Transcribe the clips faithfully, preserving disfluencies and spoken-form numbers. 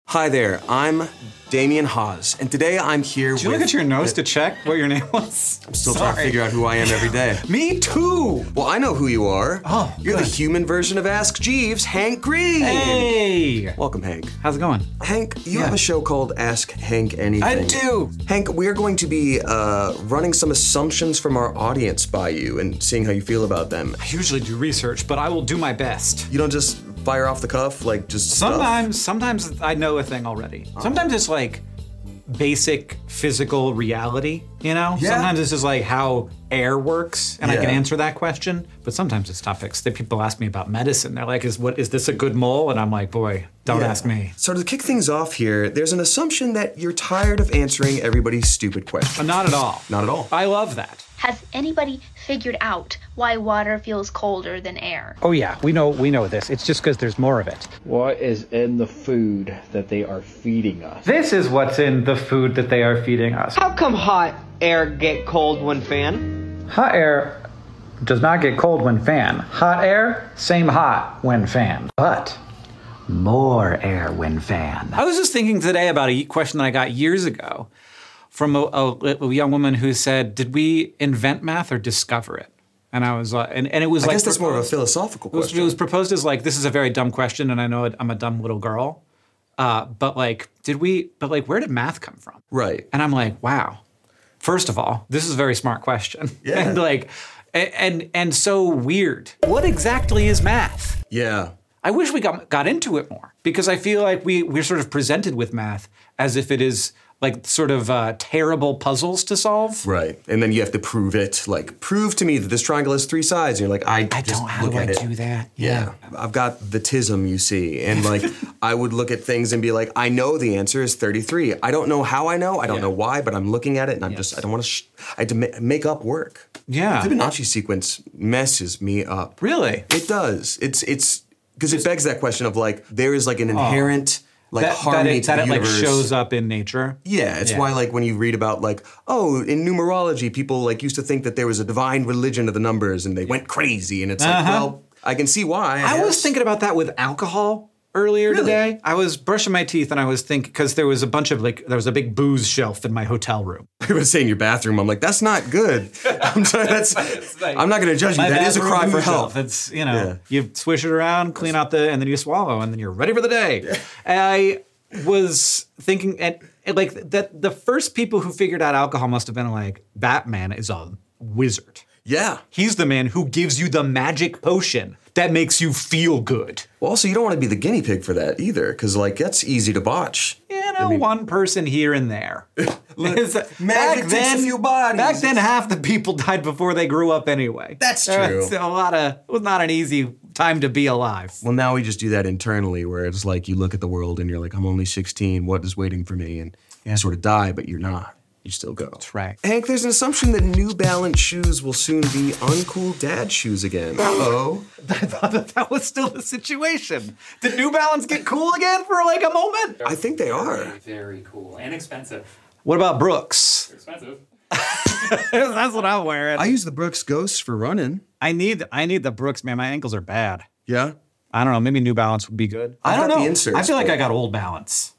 Hi there, I'm Damian Hawes, and today I'm here Did you with... look at your nose to check what your name was? I'm still Sorry. trying to figure out who I am every day. Me too! Well, I know who you are. Oh, You're good. the human version of Ask Jeeves, Hank Green! Hey! Welcome, Hank. How's it going? Hank, you Yeah. have a show called Ask Hank Anything. I do! Hank, we're going to be uh, running some assumptions from our audience by you and seeing how you feel about them. I usually do research, but I will do my best. You don't just fire off the cuff, like just stuff? Sometimes, sometimes I know a thing already. Sometimes it's like basic physical reality, you know? Yeah. Sometimes it's just like how air works, and I can Yeah. answer that question. But sometimes it's topics that people ask me about medicine. They're like, "Is what is this a good mole?" And I'm like, "Boy, don't Yeah. ask me." So to kick things off here, there's an assumption that you're tired of answering everybody's stupid questions. Not at all. Not at all. I love that. Has anybody figured out why water feels colder than air? Oh yeah, we know we know this. It's just because there's more of it. What is in the food that they are feeding us? This is what's in the food that they are feeding us. How come hot air get cold when fan? Hot air does not get cold when fan. Hot air, same hot when fan. But more air when fan. I was just thinking today about a question that I got years ago from a, a, a young woman who said, "Did we invent math or discover it?" And I was like, and, and it was I like, guess that's more of a proposed- philosophical it was, question. it was proposed as like, this is a very dumb question, and I know I'm a dumb little girl, uh, but like, did we? But like, where did math come from? Right. And I'm like, wow. First of all, this is a very smart question. Yeah. and like, and, and and so weird. What exactly is math? Yeah. I wish we got got into it more, because I feel like we we're sort of presented with math as if it is like sort of uh, terrible puzzles to solve. Right. And then you have to prove it. Like, prove to me that this triangle has three sides. And you're like, I, I just don't. How look do I at it. do that? Yeah. I've got the tism, you see. And like, I would look at things and be like, I know the answer is thirty-three. I don't know how I know. I don't Yeah. know why, but I'm looking at it and I'm Yes. just, I don't want to, sh- I had to ma- make up work. Yeah. The Fibonacci sequence messes me up. Really? It does. It's, it's, because it begs that question of like, there is like an inherent, like that, harmony that it, to that the it like universe. shows up in nature. Yeah, it's Yeah. why like when you read about like, oh, in numerology, people like used to think that there was a divine religion of the numbers and they went crazy. And it's like, Uh-huh. well, I can see why. I, I was guess. thinking about that with alcohol earlier Really? today. I was brushing my teeth and I was thinking, because there was a bunch of like, there was a big booze shelf in my hotel room. I was saying your bathroom. I'm like, that's not good. I'm sorry, that's. like- I'm not going to judge you. My That is a bathroom cry for booze help. shelf. It's, you know, Yeah. you swish it around, clean out the, and then you swallow, and then you're ready for the day. And I was thinking, and, and like that, the first people who figured out alcohol must have been like, Batman is a wizard. Yeah. He's the man who gives you the magic potion that makes you feel good. Well, also, you don't want to be the guinea pig for that either, because like that's easy to botch. You know, one person here and there. It's- magic takes a few bodies. Back then, half the people died before they grew up anyway. That's Uh, true. It's a lot of. It was not an easy time to be alive. Well, now we just do that internally, where it's like you look at the world and you're like, I'm only sixteen. What is waiting for me? And you sort of die, but you're not. You still go. That's right. Hank, there's an assumption that New Balance shoes will soon be uncool dad shoes again. Uh-oh. I thought that that was still the situation. Did New Balance get cool again for like a moment? I think they are. Very cool and expensive. What about Brooks? They're expensive. That's what I'm wearing. I I, use the Brooks Ghosts for running. I need I need the Brooks, man. My ankles are bad. Yeah? I don't know. Maybe New Balance would be good. I I've don't got the know. inserts, I feel like but- I got Old Balance.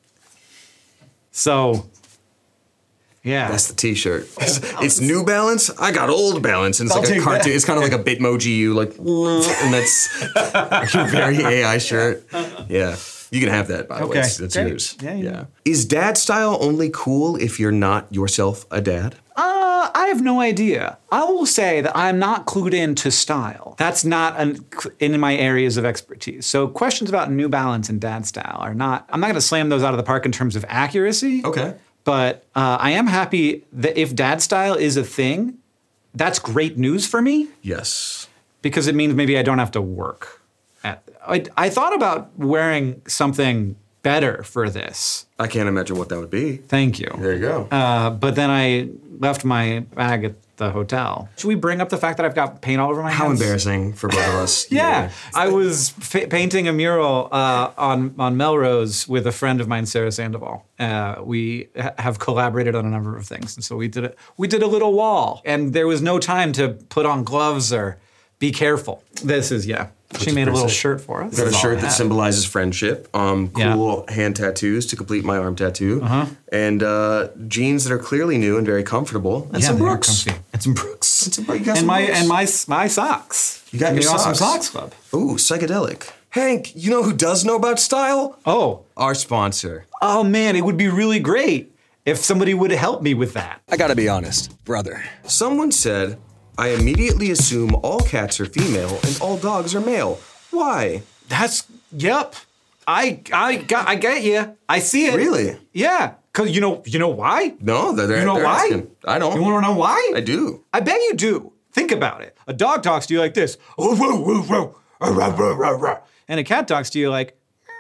So, yeah. That's the t-shirt. It's, it's New Balance. I got Old Balance. And it's I'll like a take cartoon. that. It's kind of like a Bitmoji you like, and that's a very A I shirt. Yeah. You can have that, by the way. Okay, It's- That's great. yours. Yeah, yeah. Is dad style only cool if you're not yourself a dad? Uh, I have no idea. I will say that I'm not clued into style. That's not an, in my areas of expertise. So questions about New Balance and dad style are not, I'm not going to slam those out of the park in terms of accuracy. Okay. But uh, I am happy that if dad style is a thing, that's great news for me, Yes. because it means maybe I don't have to work at, I, I thought about wearing something better for this. I can't imagine what that would be. Thank you. There you go. Uh, but then I left my bag at the hotel. Should we bring up the fact that I've got paint all over my How hands? embarrassing for both of us. Yeah, I was fa- painting a mural uh, on on Melrose with a friend of mine, Sarah Sandoval. Uh, we ha- have collaborated on a number of things, and so we did it. We did a little wall, and there was no time to put on gloves or be careful. This is yeah. She made a little shirt for us. Got a This is all shirt I that have. symbolizes friendship. Um, cool hand tattoos to complete my arm tattoo. Uh-huh. And uh, jeans that are clearly new and very comfortable. And Yeah, some they are Brooks. comfy. And some Brooks. And some Brooks. You got And some my Brooks. and my my socks. You got From your the Awesome socks. Socks Club. Ooh, psychedelic. Hank, you know who does know about style? Oh, Our sponsor. oh man, it would be really great if somebody would help me with that. I gotta be honest, brother. Someone said, I immediately assume all cats are female and all dogs are male. Why? That's yep. I I got I get you. I see it. Really? Yeah. Cause you know you know why? No, they're, they're You know they're why? asking. I don't. You want to know why? I do. I bet you do. Think about it. A dog talks to you like this. And a cat talks to you like,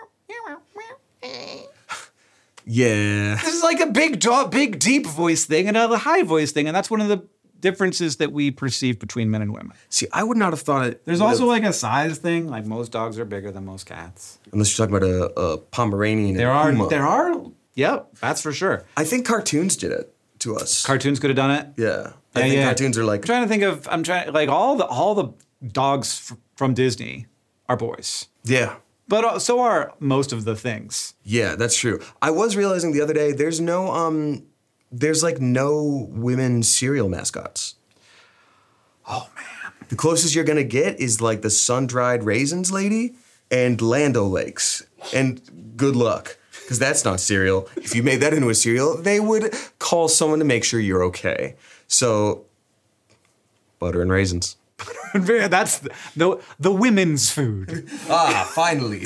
Yeah. this is like a big dog, big deep voice thing and a high voice thing. And that's one of the differences that we perceive between men and women. See, I would not have thought it. There's would also have- like a size thing. Like most dogs are bigger than most cats. unless you're talking about a, a Pomeranian. There and are, Puma. there are, yep, that's for sure. I think cartoons did it to us. Cartoons could have done it. yeah. I Yeah, think yeah. cartoons are like. I'm trying to think of. I'm trying like all the all the dogs f- from Disney are boys, Yeah. but uh, so are most of the things. Yeah, that's true. I was realizing the other day there's no um there's like no women cereal mascots. Oh man, The closest you're gonna get is like the sun-dried raisins lady and Lando Lakes. And good luck. Because that's not cereal. If you made that into a cereal, they would call someone to make sure you're okay. So butter and raisins. that's the, the the women's food. Ah, finally.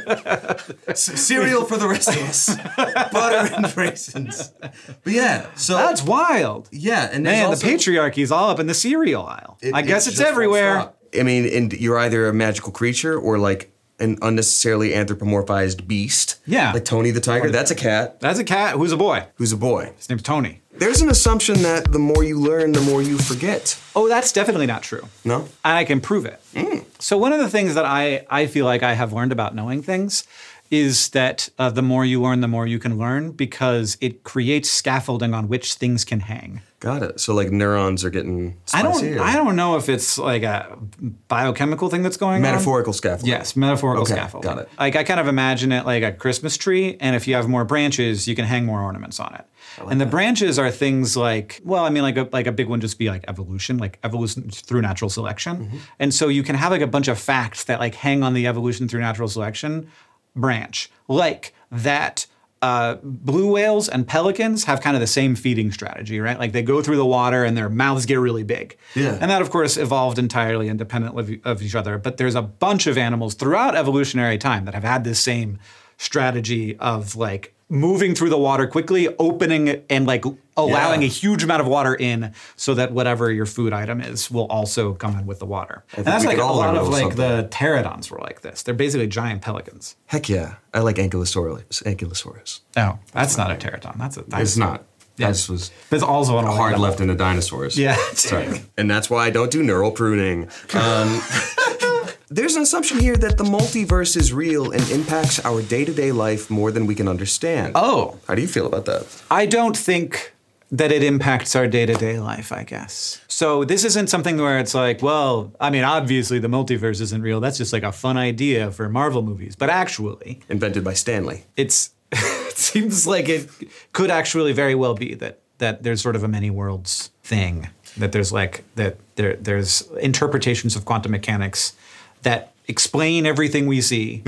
C- cereal for the rest of us. Butter and raisins. But yeah, so That's wild. yeah, and there's Man, also- the patriarchy's all up in the cereal aisle. It- I guess it's just won't everywhere. stop. I mean, and you're either a magical creature or like an unnecessarily anthropomorphized beast. Yeah. Like Tony the tiger. That's a cat That's a cat who's a boy. who's a boy. His name's Tony. There's an assumption that the more you learn, the more you forget. Oh, that's definitely not true. No? And I can prove it. So one of the things that I, I feel like I have learned about knowing things is that uh, the more you learn, the more you can learn because it creates scaffolding on which things can hang. Got it. So like neurons are getting I don't spicier. I don't know if it's like a biochemical thing that's going on. Metaphorical scaffolding. Yes, metaphorical Okay, scaffolding. got it. Like I kind of imagine it like a Christmas tree, and if you have more branches, you can hang more ornaments on it. And the branches are things like, well, I mean, like a, like a big one just be like evolution, like evolution through natural selection. Mm-hmm. And so you can have like a bunch of facts that like hang on the evolution through natural selection branch, like that uh, blue whales and pelicans have kind of the same feeding strategy, right? Like they go through the water and their mouths get really big. Yeah. And that, of course, evolved entirely independent of, of each other. But there's a bunch of animals throughout evolutionary time that have had this same strategy of like moving through the water quickly, opening it, and like allowing Yeah. a huge amount of water in so that whatever your food item is will also come in with the water. And think that's we like could a all lot learn a of little like the pterodons were like this. They're basically giant pelicans. Heck yeah. I like Ankylosaurus. Ankylosaurus. No, that's not a pterodon. That's a dinosaur. It's not. Yeah. That just was That's also on a hard level. left into dinosaurs. Yeah. Sorry. And that's why I don't do neural pruning. Um, there's an assumption here that the multiverse is real and impacts our day-to-day life more than we can understand. Oh. How do you feel about that? I don't think that it impacts our day-to-day life, I guess. So this isn't something where it's like, well, I mean, obviously the multiverse isn't real. That's just like a fun idea for Marvel movies. But actually, Invented by Stanley. it's it seems like it could actually very well be that that there's sort of a many worlds thing. That there's like that there there's interpretations of quantum mechanics that explain everything we see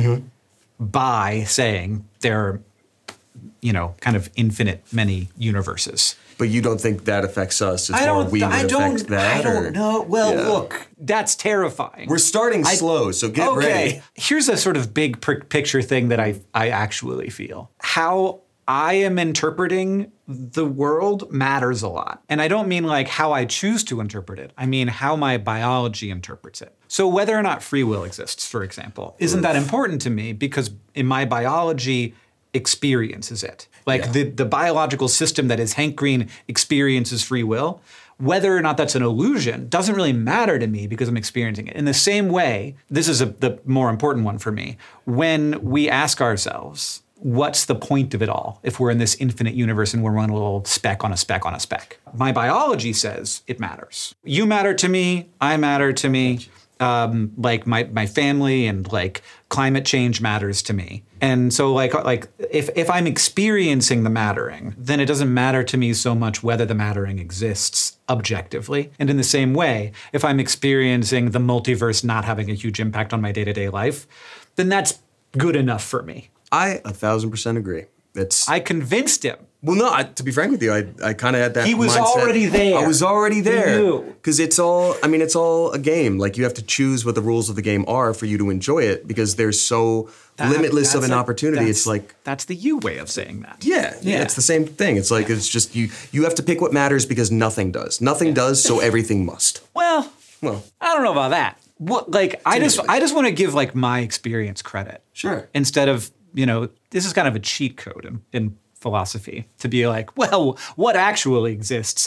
by saying there are, you know, kind of infinite many universes. But you don't think that affects us? It's I more don't. we would I don't. affect that? I don't or- know. Well, Yeah. look, that's terrifying. We're starting slow, so get okay. ready. Here's a sort of big pr- picture thing that I I actually feel. How I am interpreting the world matters a lot. And I don't mean like how I choose to interpret it. I mean how my biology interprets it. So whether or not free will exists, for example, isn't that important to me because in my biology experiences it. Like Yeah. the, the biological system that is Hank Green experiences free will. Whether or not that's an illusion doesn't really matter to me because I'm experiencing it. In the same way, this is a, the more important one for me, when we ask ourselves, what's the point of it all if we're in this infinite universe and we're one little speck on a speck on a speck? My biology says it matters. You matter to me, I matter to me. Um, like my my family and like climate change matters to me. And so like like if if I'm experiencing the mattering, then it doesn't matter to me so much whether the mattering exists objectively. And in the same way, if I'm experiencing the multiverse not having a huge impact on my day-to-day life, then that's good enough for me. I a thousand percent agree. It's I convinced him. Well, no, I, to be frank with you, I, I kind of had that He was mindset. already there. I was already there. knew. Because it's all, I mean, it's all a game. Like, you have to choose what the rules of the game are for you to enjoy it because there's so That- limitless of that's an a- opportunity. that's- It's like, That's the you way of saying that. yeah, yeah, it's the same thing. It's like, it's just, you you have to pick what matters because nothing does. Nothing does, so everything must. Well, Well, I don't know about that. What like I just Seriously. I just want to give like my experience credit. Sure. Instead of, you know, this is kind of a cheat code in, in philosophy to be like, well, what actually exists?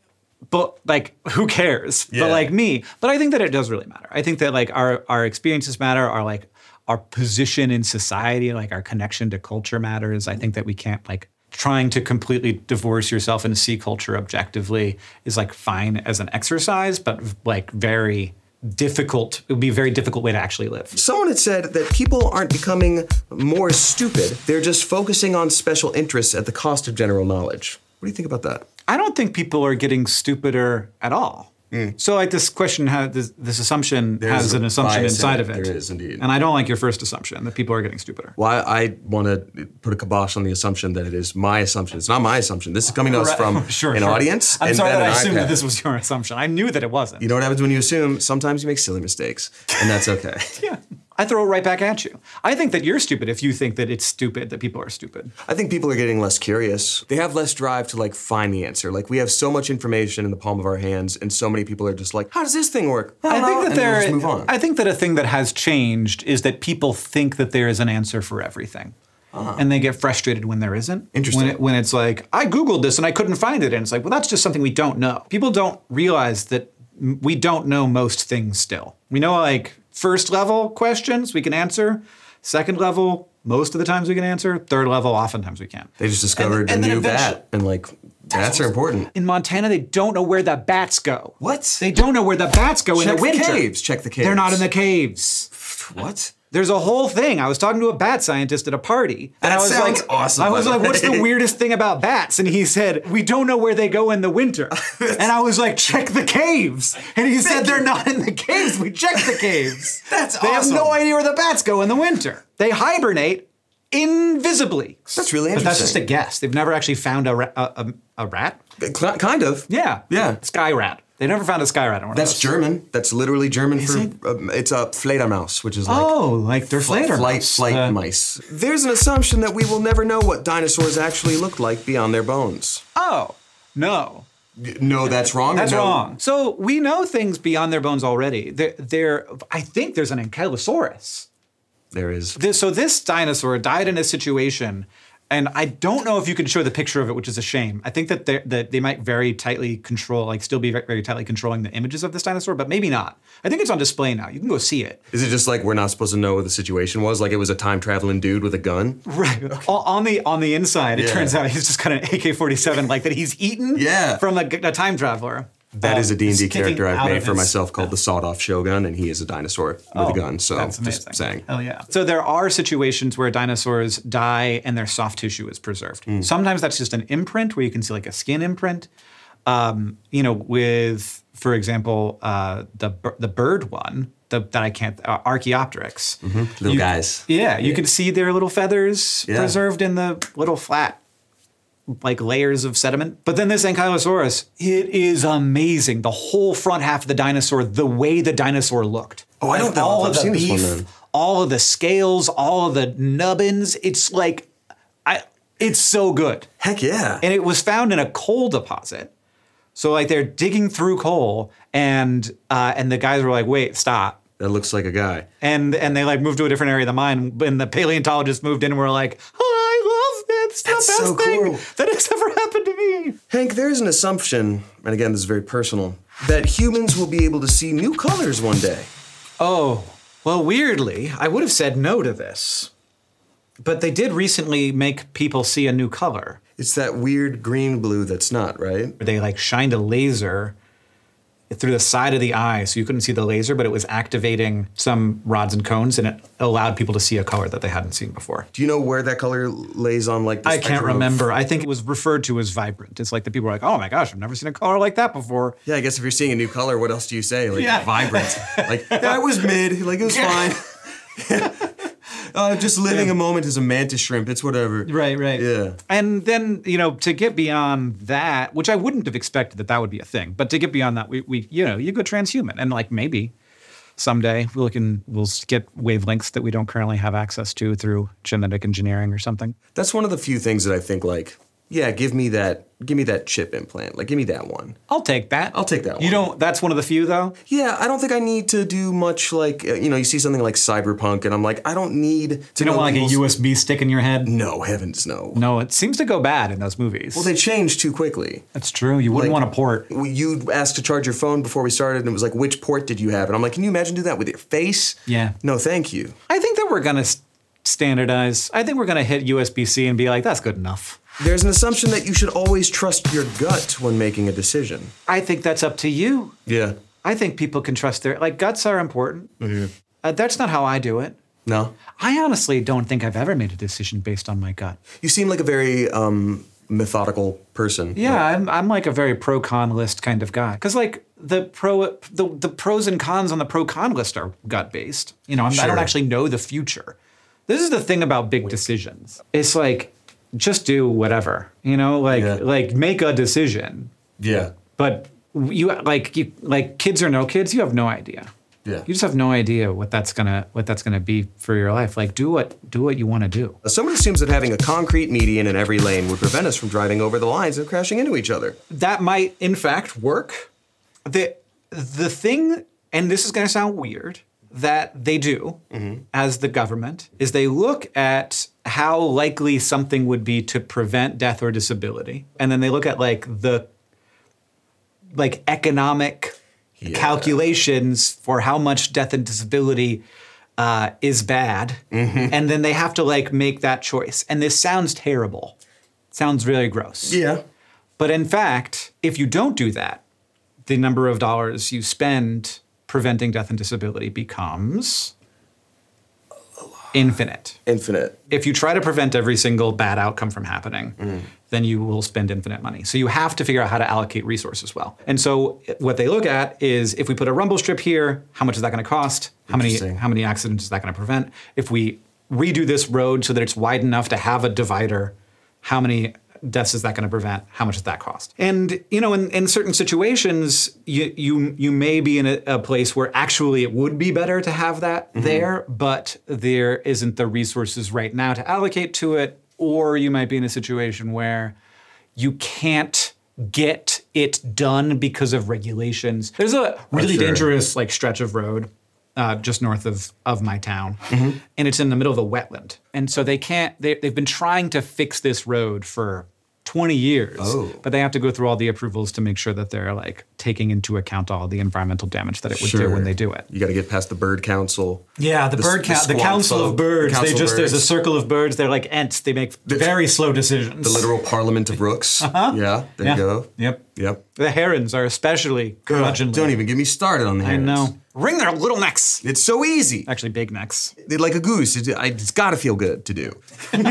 But like, who cares? Yeah. But like me. But I think that it does really matter. I think that like our our experiences matter, our like our position in society, like our connection to culture matters. I think that we can't like trying to completely divorce yourself and see culture objectively is like fine as an exercise, but like very difficult. It would be a very difficult way to actually live. someone had said that people aren't becoming more stupid. They're just focusing on special interests at the cost of general knowledge. What do you think about that? I don't think people are getting stupider at all. So like this question has this, this assumption There's has an a assumption bias in inside it. of it. There is, indeed. And I don't like your first assumption that people are getting stupider. Well, I, I want to put a kibosh on the assumption that it is my assumption. It's not my assumption. This is coming to us from Sure, an sure. audience. I'm and sorry then that I an assumed that iPad. this was your assumption. I knew that it wasn't. You know what happens when you assume? Sometimes you make silly mistakes, and that's okay. Yeah. I throw it right back at you. I think that you're stupid if you think that it's stupid that people are stupid. I think people are getting less curious. They have less drive to like find the answer. Like we have so much information in the palm of our hands, and so many people are just like, "How does this thing work?" I don't think know," that and they'll there. just move on. I think that a thing that has changed is that people think that there is an answer for everything, and they get frustrated when there isn't. Interesting. When, it, when it's like, I Googled this and I couldn't find it, and it's like, well, that's just something we don't know. People don't realize that m- we don't know most things still. We know like first level questions we can answer. Second level, most of the times we can answer. Third level, oftentimes we can't. They just discovered and a then new eventually- bat, and like bats are important. In Montana, they don't know where the bats go. What? They don't know where the bats go in Check the the winter. caves. Check the caves. They're not in the caves. What? There's a whole thing. I was talking to a bat scientist at a party, and That I was sounds like, awesome, I by was the like, "What's the way." weirdest thing about bats?" And he said, "We don't know where they go in the winter." And I was like, "Check the caves." And he said, "They're not in the caves. We checked the caves." That's They awesome. have no idea where the bats go in the winter. They hibernate invisibly. That's really But that's just a interesting. guess. They've never actually found a, ra- a, a, a rat. Cl- kind of. Yeah. Yeah. Sky rat. They never found a sky rat in one of That's those. German. That's literally German for. it? Um, it's a Fledermaus, which is like. Oh, like they're Flight, Fledermaus. flight, flight Uh, mice. There's an assumption that we will never know what dinosaurs actually looked like beyond their bones. Oh, no. No, that's wrong. That's No. wrong. So we know things beyond their bones already. There, there. I think there's an ankylosaurus. There is. This, so this dinosaur died in a situation, and I don't know if you can show the picture of it, which is a shame. I think that, that they might very tightly control, like still be very, very tightly controlling the images of this dinosaur, but maybe not. I think it's on display now. You can go see it. Is it just like we're not supposed to know what the situation was? Like it was a time traveling dude with a gun? Right. O- On the on the inside, it Yeah. turns out he's just got an A K forty-seven, like that he's eaten Yeah. from a, a time traveler. That Um, is a D and D it's kicking character I've out made of for his- myself called the Sawed-Off Shogun, and he is a dinosaur with Oh, a gun. So that's just amazing. saying. Oh yeah. So there are situations where dinosaurs die and their soft tissue is preserved. Hmm. Sometimes that's just an imprint where you can see like a skin imprint. Um, you know, with for example, uh, the bir- the bird one the, that I can't uh, Archaeopteryx. Little You- guys. Yeah, you can see their little feathers Yeah. preserved in the little flat like layers of sediment. But then this Ankylosaurus, it is amazing. The whole front half of the dinosaur, the way the dinosaur looked. Oh, I don't Like, know all if of I've the seen this one beef, then. all of the scales, all of the nubbins. It's like, I. It's so good. Heck yeah. And it was found in a coal deposit. So like they're digging through coal, and uh, and the guys were like, "Wait, stop." That looks like a guy. And and they like moved to a different area of the mine, and the paleontologists moved in and were like, "Oh, I love it. It's the That's best so thing cool. that has ever happened to me." Hank, there's an assumption, and again, this is very personal, that humans will be able to see new colors one day. Oh, well, weirdly, I would have said no to this. But they did recently make people see a new color. It's that weird green blue that's not, right? They like shined a laser through the side of the eye, so you couldn't see the laser, but it was activating some rods and cones, and it allowed people to see a color that they hadn't seen before. Do you know where that color lays on like the I can't spectrum of- remember. I think it was referred to as vibrant. It's like the people were like, oh my gosh, I've never seen a color like that before. Yeah, I guess if you're seeing a new color, what else do you say? Like Yeah. vibrant. Like that was mid. Like it was fine. Uh, just living a moment as a mantis shrimp. It's whatever. Right, right. Yeah. And then, you know, to get beyond that, which I wouldn't have expected that that would be a thing, but to get beyond that, we, we you know, you go transhuman. And like maybe someday we'll, can, we'll get wavelengths that we don't currently have access to through genetic engineering or something. That's one of the few things that I think like, yeah, give me that, give me that chip implant. Like, give me that one. I'll take that. I'll take that one. You don't, that's one of the few though? Yeah, I don't think I need to do much like, uh, you know, you see something like Cyberpunk and I'm like, I don't need to You don't know want like a people's- U S B stick in your head? No, heavens no. No, it seems to go bad in those movies. Well, they change too quickly. That's true. You wouldn't Like- want a port. You asked to charge your phone before we started and it was like, which port did you have? And I'm like, can you imagine do that with your face? Yeah. No, thank you. I think that we're going to standardize. I think we're going to hit U S B C and be like, that's good enough. There's an assumption that you should always trust your gut when making a decision. I think that's up to you. Yeah. I think people can trust their, like, guts are important. Mm-hmm. Uh, that's not how I do it. No? I honestly don't think I've ever made a decision based on my gut. You seem like a very um, methodical person. Yeah, I'm, I'm like a very pro-con list kind of guy. Because, like, the pro the, the pros and cons on the pro-con list are gut-based. You know, I'm, I Sure. don't actually know the future. This is the thing about big decisions. It's like, just do whatever, you know, like Yeah. like make a decision. Yeah. But you like you like kids or no kids, you have no idea. Yeah. You just have no idea what that's gonna what that's gonna be for your life. Like do what do what you want to do. Someone assumes that having a concrete median in every lane would prevent us from driving over the lines and crashing into each other. That might in fact work. The the thing, and this is gonna sound weird, that they do as the government is they look at how likely something would be to prevent death or disability, and then they look at like the like economic Yeah. calculations for how much death and disability uh, is bad, and then they have to like make that choice. And this sounds terrible, sounds really gross. Yeah. But in fact, if you don't do that, the number of dollars you spend preventing death and disability becomes infinite. Infinite. If you try to prevent every single bad outcome from happening, then you will spend infinite money. So you have to figure out how to allocate resources well. And so what they look at is if we put a rumble strip here, how much is that going to cost? How many Interesting. how many accidents is that going to prevent? If we redo this road so that it's wide enough to have a divider, how many deaths is that going to prevent? How much does that cost? And you know, in, in certain situations, you you you may be in a, a place where actually it would be better to have that there, but there isn't the resources right now to allocate to it, or you might be in a situation where you can't get it done because of regulations. There's a really sure. dangerous like stretch of road uh, just north of, of my town, and it's in the middle of a wetland. And so they can't, they, they've been trying to fix this road for twenty years, Oh. but they have to go through all the approvals to make sure that they're like taking into account all the environmental damage that it would do Sure. when they do it. You got to get past the bird council. Yeah, the, The- bird the count, the, squawk council folk, of birds. the They council just there's a birds. circle of birds. They're like ants. They make very slow decisions. The literal parliament of rooks. Uh-huh. Yeah, there Yeah. you go. Yep. Yep. The herons are especially curmudgeonly. Don't even get me started on the I herons. know. Wring their little necks. It's so easy. Actually, big necks. They're like a goose. It, I- it's got to feel good to do.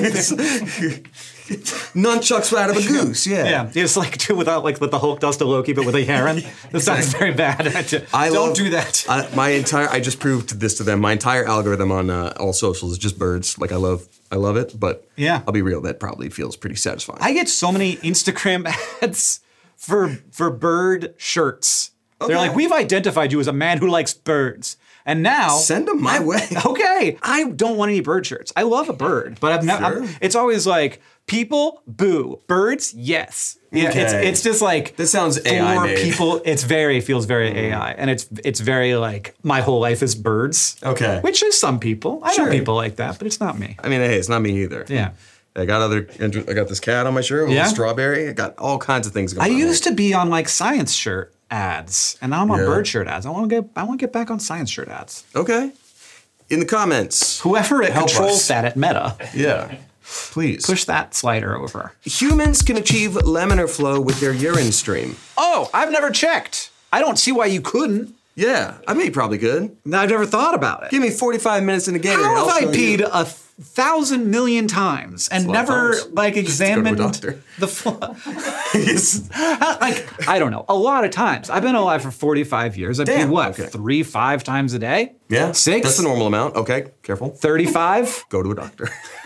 Nunchucks out of a goose. Yeah. Yeah, it's like do without like what the Hulk does to Loki, but with a heron. This sounds very bad. I Don't love- do that. I, my entire I just proved this to them. My entire algorithm on uh, all socials is just birds. Like I love I love it, but Yeah. I'll be real. That probably feels pretty satisfying. I get so many Instagram ads for for bird shirts. Okay. They're like, we've identified you as a man who likes birds. And now Send 'em my I'm- way. Okay. I don't want any bird shirts. I love a bird, but I've never Sure. it's always like people, boo. Birds, yes. Yeah, it's Okay. it's just like This sounds for A I made. people, it's very feels very A I. And it's it's very like my whole life is birds. Okay. Which is some people. I Sure. know people like that, but it's not me. I mean, hey, it's not me either. Yeah. I got other. I got this cat on my shirt with Yeah? a strawberry. I got all kinds of things going I on. used to be on like science shirt ads, and now I'm on Yeah. bird shirt ads. I want to get I want to get back on science shirt ads. Okay. In the comments. Whoever Help controls us. that at Meta, Yeah. Please. push that slider over. Humans can achieve laminar flow with their urine stream. Oh, I've never checked. I don't see why you couldn't. Yeah, I mean, you probably could. I've never thought about it. Give me forty-five minutes in the game. How I'll have I show peed you. a thousand million times and That's a lot of never times. like Just to go to a examined doctor. the flow? Like I don't know, a lot of times. I've been alive for forty-five years. I pee Damn, what, okay. three, five times a day? Yeah, Six? That's the normal amount. Okay, careful. thirty-five? Go to a doctor.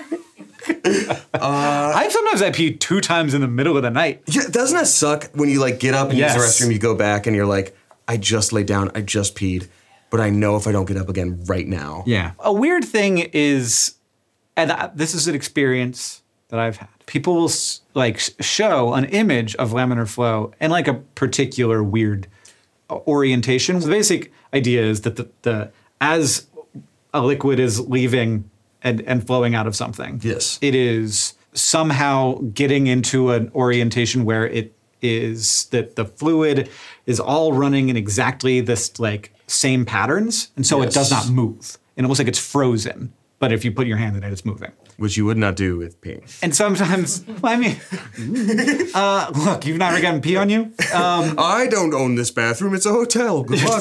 I sometimes I pee two times in the middle of the night. Yeah, doesn't that suck when you like get up and Yes. use the restroom, you go back and you're like, I just laid down, I just peed, but I know if I don't get up again right now. Yeah. A weird thing is, and I- this is an experience that I've had. People will s- like sh- show an image of laminar flow and like a particular weird uh, orientation. The basic idea is that the, the as a liquid is leaving and, and flowing out of something, Yes. it is somehow getting into an orientation where it is that the fluid is all running in exactly this like same patterns, and so it does Yes. not move. And it looks like it's frozen. But if you put your hand in it, it's moving. Which you would not do with peeing. And sometimes, well, I mean, uh, look, you've never gotten pee on you. Um, I don't own this bathroom, it's a hotel. Good luck.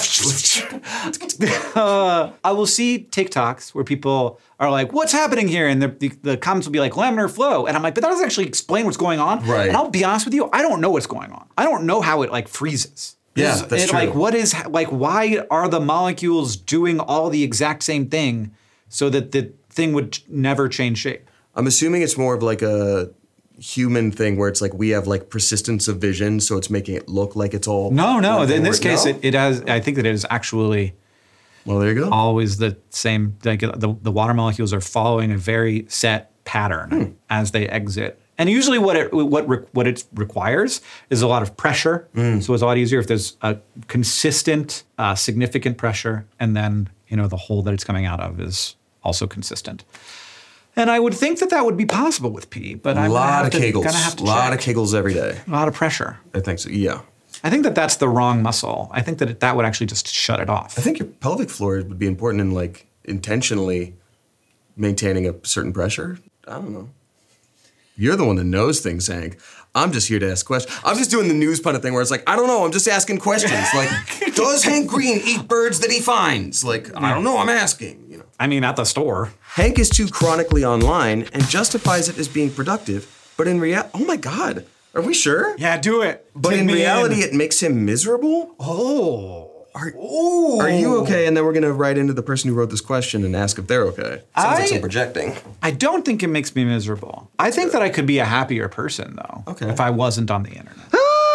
uh, I will see TikToks where people are like, "What's happening here?" And the, the, the comments will be like, "Laminar flow," and I'm like, "But that doesn't actually explain what's going on." Right. And I'll be honest with you, I don't know what's going on. I don't know how it like freezes. Yeah, Is that's it, true. Like, what is like? Why are the molecules doing all the exact same thing so that the thing would never change shape? I'm assuming it's more of like a human thing where it's like we have like persistence of vision, so it's making it look like it's all. No, no. one thing In this where- case, no? it, it has. I think that it is actually Well, there you go. always the same. Like the, the water molecules are following a very set pattern Hmm. as they exit. And usually, what it what re, what it requires is a lot of pressure. Hmm. So it's a lot easier if there's a consistent, uh, significant pressure, and then you know the hole that it's coming out of is also consistent. And I would think that that would be possible with pee, but A I'm lot gonna of have to, kegels. gonna have to A lot check. of kegels every day. A lot of pressure. I think so. Yeah. I think that that's the wrong muscle. I think that it, that would actually just shut it off. I think your pelvic floor would be important in like intentionally maintaining a certain pressure. I don't know. You're the one that knows things, Hank. I'm just here to ask questions. I'm just doing the news pundit thing where it's like, I don't know, I'm just asking questions. Like, does Hank Green eat birds that he finds? Like, I don't know, I'm asking, you know. I mean, at the store. Hank is too chronically online and justifies it as being productive, but in reality, oh my God, are we sure? Yeah, do it. But Take in me reality, it makes him miserable? oh. Are, are you okay? And then we're going to write into the person who wrote this question and ask if they're okay. Sounds I- like some projecting. I don't think it makes me miserable. I think that I could be a happier person, though, Okay. if I wasn't on the internet.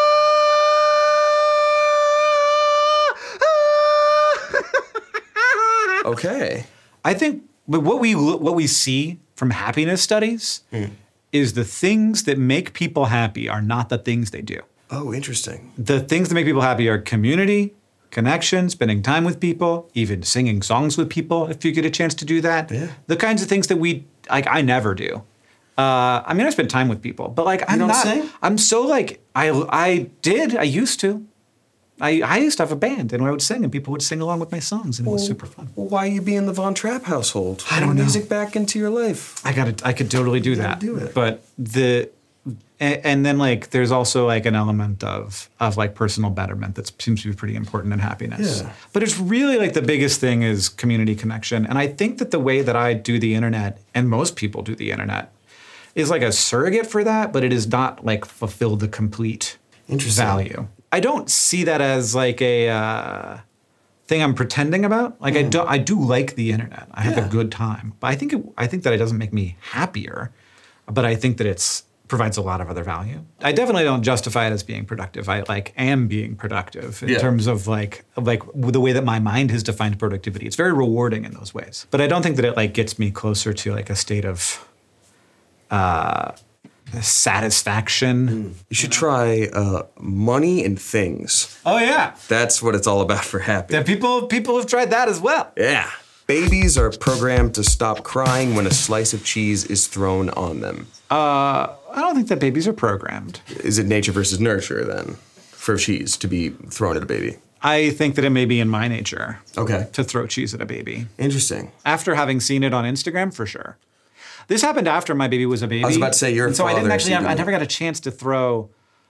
Okay. I think but what we what we see from happiness studies is the things that make people happy are not the things they do. Oh, interesting. The things that make people happy are community, connection, spending time with people, even singing songs with people if you get a chance to do that. Yeah. The kinds of things that we like I never do. Uh, I mean, I spend time with people, but like I'm don't not. sing? I'm so like I I did. I used to. I, I used to have a band, and I would sing, and people would sing along with my songs, and it was super fun. Well, why you be in the Von Trapp household? I don't Bring know. music back into your life. I got to I could totally do gotta that. do it. But the and, and then like there's also like an element of of like personal betterment that seems to be pretty important in happiness. Yeah. But it's really like the biggest thing is community connection. And I think that the way that I do the internet and most people do the internet is like a surrogate for that, but it is not like fulfill the complete Interesting. value. I don't see that as like a uh, thing I'm pretending about. Like I do, I do like the internet. I have Yeah. a good time, but I think it, I think that it doesn't make me happier. But I think that it's provides a lot of other value. I definitely don't justify it as being productive. I like am being productive in Yeah. terms of like of like the way that my mind has defined productivity. It's very rewarding in those ways. But I don't think that it like gets me closer to like a state of uh, satisfaction. You should try uh, money and things. Oh yeah. That's what it's all about for happy. Yeah, people people have tried that as well. Yeah. Babies are programmed to stop crying when a slice of cheese is thrown on them. Uh, I don't think that babies are programmed. Is it nature versus nurture then for cheese to be thrown at a baby? I think that it may be in my nature Okay. to throw cheese at a baby. Interesting. After having seen it on Instagram, for sure. This happened after my baby was a baby. I was about to say, you're a and so I didn't father, actually so you have, I don't- never got a chance to throw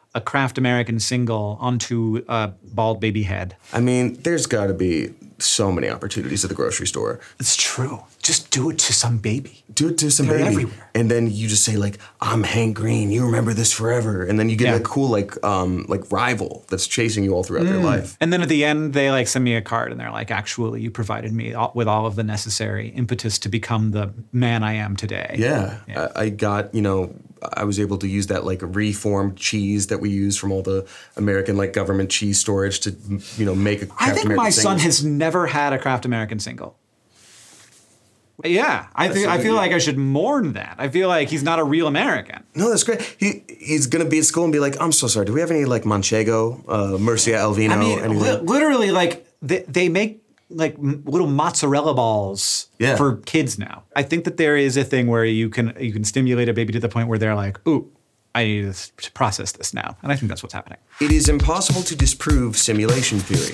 a Kraft American single onto a bald baby head. I mean, there's got to be so many opportunities at the grocery store. It's true. Just do it to some baby. Do it to some They're baby. everywhere. And then you just say like, I'm Hank Green, you remember this forever. And then you get Yeah. a cool like um, like rival that's chasing you all throughout their life. And then at the end, they like send me a card and they're like, actually, you provided me all, with all of the necessary impetus to become the man I am today. Yeah. Yeah. I, I got, you know, I was able to use that like reformed cheese that we use from all the American like government cheese storage to, you know, make a Kraft I think American my single. son has never had a Kraft American single. Yeah, I think so I good, feel yeah. like I should mourn that. I feel like he's not a real American. No, that's great. He he's gonna be at school and be like, I'm so sorry. Do we have any like Manchego, uh, Murcia Alvino? I mean, anything? li- literally, like they, they make like m- little mozzarella balls Yeah. for kids now. I think that there is a thing where you can you can stimulate a baby to the point where they're like, ooh, I need to s- to process this now, and I think that's what's happening. It is impossible to disprove simulation theory.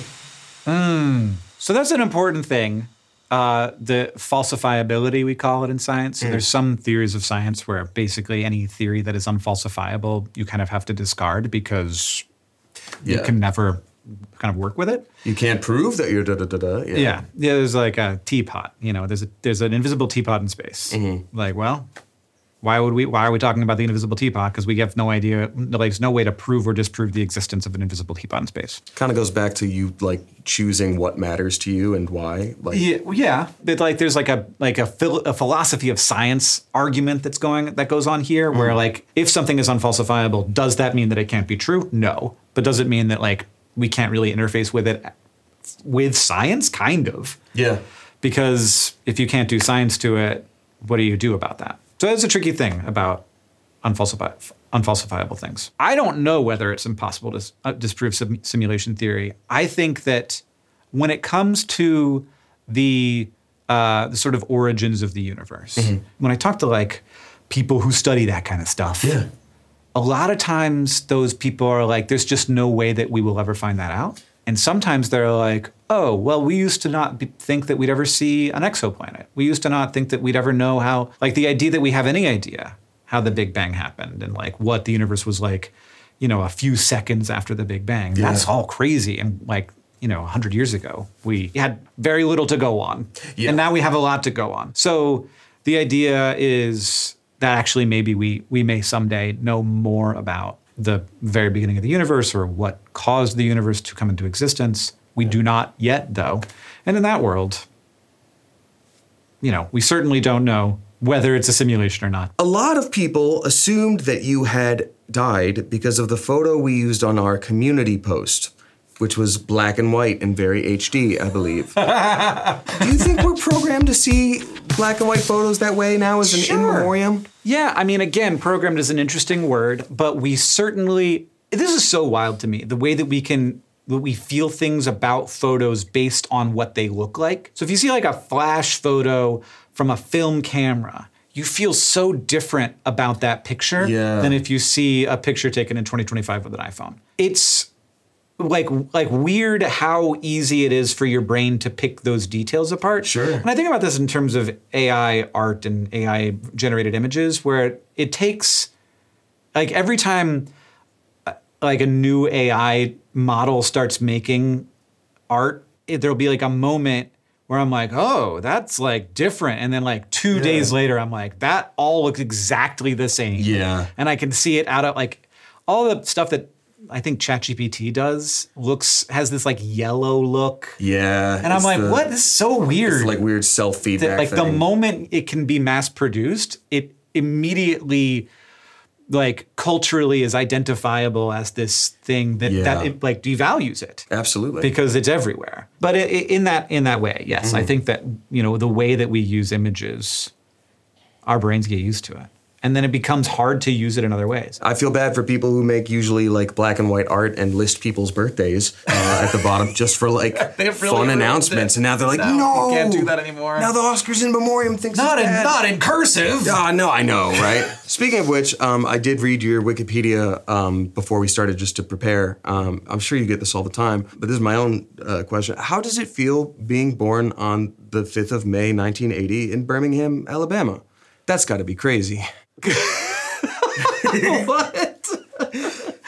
So that's an important thing. Uh, the falsifiability, we call it in science. So there's some theories of science where basically any theory that is unfalsifiable, you kind of have to discard because you Yeah. can never kind of work with it. You can't prove that you're da da da da. Yeah. Yeah, yeah. There's like a teapot. You know, there's a there's an invisible teapot in space. Like, well, why would we? Why are we talking about the invisible teapot? Because we have no idea. Like, there's no way to prove or disprove the existence of an invisible teapot in space. Kind of goes back to you like choosing what matters to you and why. Like, Yeah, well, yeah. But like, there's like a like a, phil- a philosophy of science argument that's going that goes on here, where like, if something is unfalsifiable, does that mean that it can't be true? No. But does it mean that like we can't really interface with it with science? Kind of. yeah. Because if you can't do science to it, what do you do about that? So that's a tricky thing about unfalsifi- unfalsifiable things. I don't know whether it's impossible to s- uh, disprove sim- simulation theory. I think that when it comes to the, uh, the sort of origins of the universe, when I talk to like people who study that kind of stuff, Yeah. a lot of times those people are like, there's just no way that we will ever find that out. And sometimes they're like, oh, well, we used to not be, think that we'd ever see an exoplanet. We used to not think that we'd ever know how, like the idea that we have any idea how the Big Bang happened and like what the universe was like, you know, a few seconds after the Big Bang. Yeah. That's all crazy. And like, you know, one hundred years ago, we had very little to go on. Yeah. And now we have a lot to go on. So the idea is that actually maybe we we may someday know more about the very beginning of the universe or what caused the universe to come into existence. We do not yet, though. And in that world, you know, we certainly don't know whether it's a simulation or not. A lot of people assumed that you had died because of the photo we used on our community post, which was black and white and very H D, I believe. Do you think we're programmed to see black and white photos that way now as an in Sure. memoriam? Yeah, I mean, again, programmed is an interesting word, but we certainly, this is so wild to me, the way that we can, that we feel things about photos based on what they look like. So if you see like a flash photo from a film camera, you feel so different about that picture Yeah. than if you see a picture taken in twenty twenty-five with an iPhone. It's like like weird how easy it is for your brain to pick those details apart. Sure. And I think about this in terms of A I art and A I generated images, where it takes like every time uh, like a new A I model starts making art, it, there'll be like a moment where I'm like, oh, that's like different. And then like two days later, I'm like, that all looks exactly the same. Yeah. And I can see it out of like all the stuff that I think ChatGPT does looks, has this like yellow look. Yeah. And I'm it's like, the- what? This is so weird. It's like weird self-feedback that, like the thing. moment it can be mass produced, it immediately like culturally is identifiable as this thing that, Yeah. that it like devalues it Absolutely. because it's everywhere. But it, it- in that in that way, yes, Mm-hmm. I think that, you know, the way that we use images, our brains get used to it. And then it becomes hard to use it in other ways. I feel bad for people who make usually like black and white art and list people's birthdays uh, at the bottom just for like They've really fun ruined announcements. it. And now they're like, No, no, you can't do that anymore. Now the Oscars in memoriam thinks it's bad. in cursive. Ah, no, I know, right? Speaking of which, um, I did read your Wikipedia um, before we started just to prepare. Um, I'm sure you get this all the time, but this is my own uh, question. How does it feel being born on the fifth of May, nineteen eighty in Birmingham, Alabama? That's got to be crazy. What?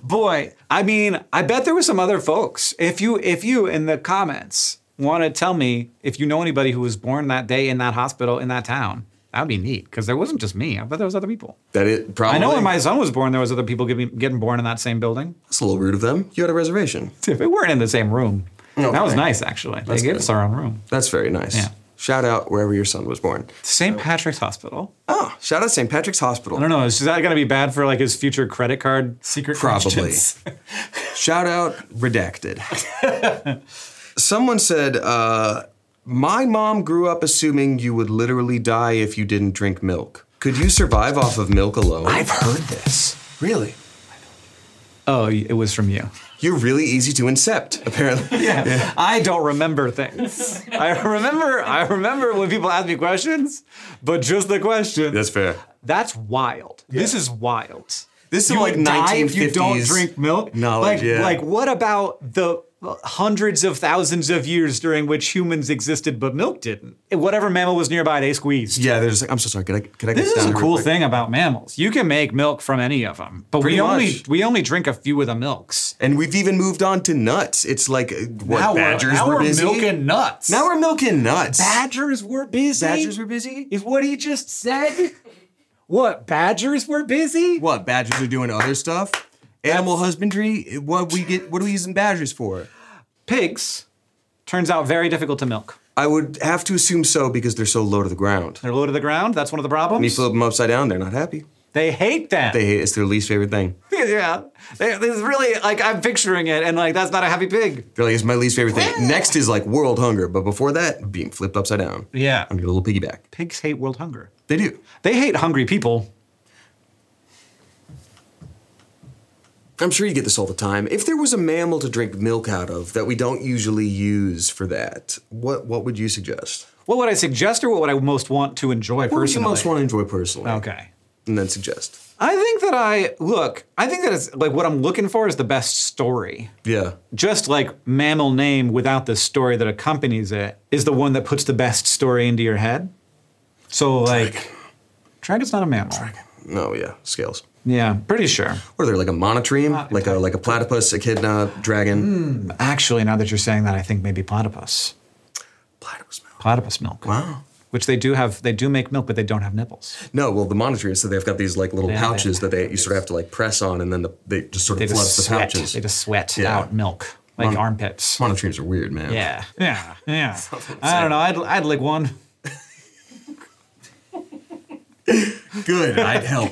Boy, I mean, I bet there were some other folks. If you, if you in the comments want to tell me if you know anybody who was born that day in that hospital in that town, that would be neat, because there wasn't just me. I bet there was other people. That it probably. I know when my son was born, there was other people getting, getting born in that same building. That's a little rude of them. You had a reservation. If we weren't in the same room, Okay. that was nice, actually. That's they gave good. us our own room. That's very nice. Yeah. Shout out wherever your son was born. Saint Patrick's Hospital. Oh, shout out Saint Patrick's Hospital. I don't know. Is that going to be bad for like his future credit card secret Probably. questions? Shout out redacted. Someone said, uh, my mom grew up assuming you would literally die if you didn't drink milk. Could you survive off of milk alone? I've heard this. Really? Oh, it was from you. You're really easy to incept, apparently. Yeah. I don't remember things. I remember I remember when people ask me questions, but just the question. That's fair. That's wild. This is wild. This is You like would die nineteen if fifties you don't drink milk? knowledge, Like, yeah. like what about the hundreds of thousands of years during which humans existed but milk didn't? Whatever mammal was nearby, they squeezed. Yeah, there's like, I'm so sorry, could I, could I get This down is a real cool quick? thing about mammals. You can make milk from any of them, but Pretty we only much. we only drink a few of the milks. And we've even moved on to nuts. It's like, uh, what, now badgers we're, now were we're busy? milking nuts. Now we're milking nuts. Badgers were busy. Badgers were busy? Is what he just said? What? Badgers were busy? What, badgers are doing other stuff? Animal husbandry? What we get? What are we using badgers for? Pigs turns out very difficult to milk. I would have to assume so because they're so low to the ground. They're low to the ground. That's one of the When you problems. flip them upside down, they're not happy. They hate them. They hate it's their least favorite thing. yeah. They, this is really like I'm picturing it, and like that's not a happy pig. They're like, it's my least favorite thing. Next is like world hunger, but before that, being flipped upside down. Yeah. On your little piggyback. Pigs hate world hunger. They do. They hate hungry people. I'm sure you get this all the time. If there was a mammal to drink milk out of that we don't usually use for that, what what would you suggest? What would I suggest, or what would I most want to enjoy What would you personally? most want to enjoy personally? Okay. And then suggest. I think that I look. I think that it's like what I'm looking for is the best story. Yeah. Just like mammal name without the story that accompanies it is the one that puts the best story into your head. So like, dragon's not a mammal. Dragon. No, yeah. Scales. Yeah, pretty sure. What are there, like a monotreme? Like a like a platypus, echidna, dragon? Actually, now that you're saying that, I think maybe platypus. Platypus milk. Platypus milk. Wow. Which they do have. They do make milk, but they don't have nipples. No, well, the monotremes, so they've got these like little Yeah, pouches they- that they you sort of have to like press on, and then the, they just sort They of just floods the sweat. pouches. They just sweat Yeah. out milk like Mon- armpits. Monotremes are weird, man. Yeah, yeah, yeah. I don't know. I'd I'd lick one. Good, I'd help.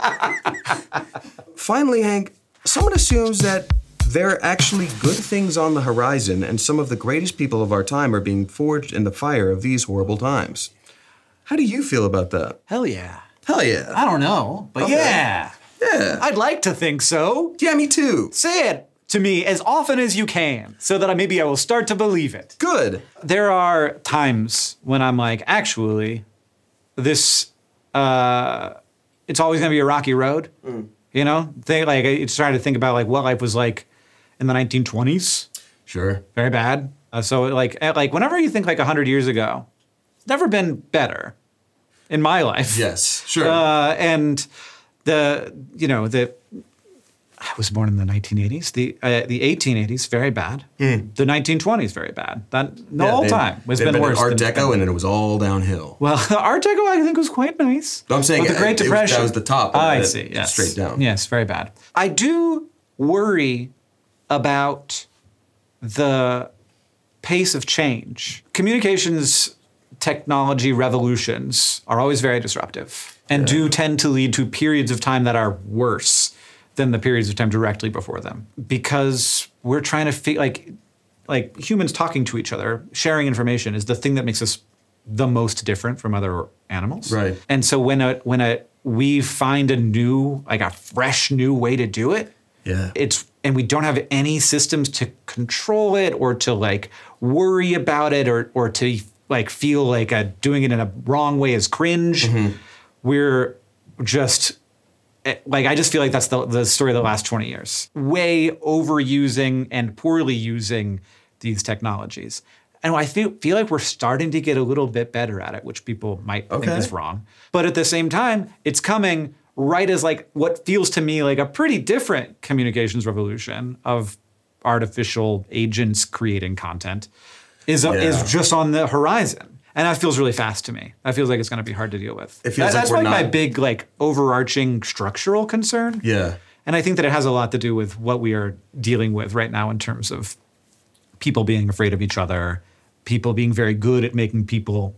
Finally, Hank, someone assumes that there are actually good things on the horizon, and some of the greatest people of our time are being forged in the fire of these horrible times. How do you feel about that? Hell yeah. Hell yeah. I don't know, but Okay. yeah. Yeah. I'd like to think so. Yeah, me too. Say it to me as often as you can so that I, maybe I will start to believe it. Good. There are times when I'm like, actually, this, uh, it's always going to be a rocky road. You know, they like, it's trying to think about like what life was like in the nineteen twenties. Sure. Very bad. Uh, so like, eh, like whenever you think like a hundred years ago, it's never been better in my life. Yes, sure. Uh, and the, you know, the, I was born in the nineteen eighties. The uh, the eighteen eighties, very bad. The nineteen twenties, very bad. That the Yeah, whole they- time has they've been, been worse. Art than- Deco, and then it was all downhill. Well, Art Deco, I think, was quite nice. I'm saying But the it- Great it was- Depression. that was the top, and I then it see. Yes. straight down. Yes, very bad. I do worry about the pace of change. Communications technology revolutions are always very disruptive and do tend to lead to periods of time that are worse than the periods of time directly before them, because we're trying to feel like like humans talking to each other, sharing information is the thing that makes us the most different from other animals. Right. And so when a when a we find a new, like a fresh new way to do it, Yeah. it's and we don't have any systems to control it or to like worry about it or or to like feel like a, doing it in a wrong way is cringe. We're just eh, like I just feel like that's the the story of the last twenty years. Way overusing and poorly using these technologies. And I feel feel like we're starting to get a little bit better at it, which people might think Okay. is wrong. But at the same time, it's coming right as like what feels to me like a pretty different communications revolution of artificial agents creating content is, Yeah. is just on the horizon. And that feels really fast to me. That feels like it's going to be hard to deal with. It feels That- like that's we're like my not- big like overarching structural concern. Yeah. And I think that it has a lot to do with what we are dealing with right now in terms of people being afraid of each other, people being very good at making people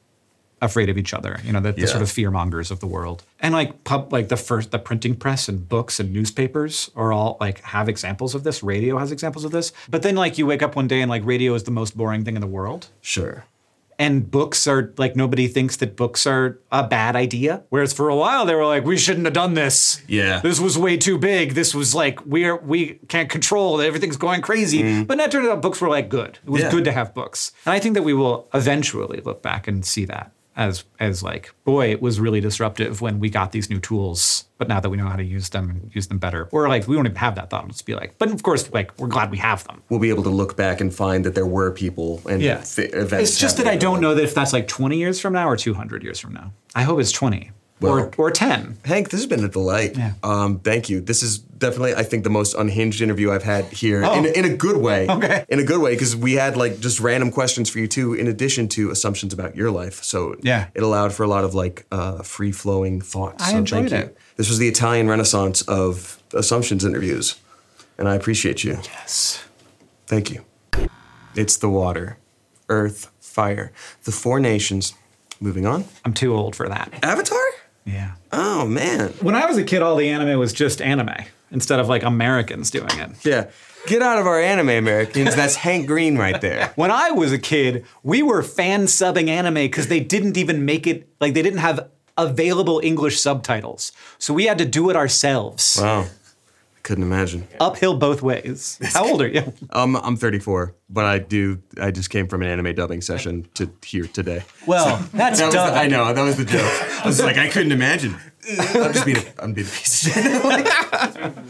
afraid of each other, you know, the, the Yeah. sort of fear mongers of the world. And like pub, like the first, the printing press and books and newspapers are all like have examples of this. Radio has examples of this. But then like you wake up one day and like radio is the most boring thing in the world. Sure. And books are like, nobody thinks that books are a bad idea. Whereas for a while they were like, we shouldn't have done this. Yeah. This was way too big. This was like, we're, we can't control, everything's going crazy. But then it turned out books were like good. It was Yeah. good to have books. And I think that we will eventually look back and see that as, as like, boy, it was really disruptive when we got these new tools. But now that we know how to use them and use them better, or like, we won't even have that thought. It'll just be like, but of course, like, we're glad we have them. We'll be able to look back and find that there were people and Yeah. th- events. It's just that I happening. don't know that if that's like twenty years from now or two hundred years from now. I hope it's twenty Well- or, or ten. Hank, this has been a delight. Yeah. Um, thank you. This is definitely, I think, the most unhinged interview I've had here Oh. in, a, in a good way. Okay. In a good way, because we had like just random questions for you too, in addition to assumptions about your life. So Yeah. it allowed for a lot of like uh, free flowing thoughts. I so enjoyed thank you. it. This was the Italian Renaissance of assumptions interviews, and I appreciate you. Yes. Thank you. It's the water, earth, fire, the four nations. Moving on. I'm too old for that. Avatar? Yeah. Oh man. When I was a kid, all the anime was just anime instead of like Americans doing it. Yeah. Get out of our anime, Americans. That's Hank Green right there. When I was a kid, we were fan subbing anime because they didn't even make it, like they didn't have available English subtitles. So we had to do it ourselves. Wow. I couldn't imagine. Uphill both ways. How old are you? Um, I'm thirty-four, but I do. I just came from an anime dubbing session to here today. Well, that's That was the, dumb. I know that was the joke. I was like, I couldn't imagine. I'm just being. A, I'm being a piece of shit.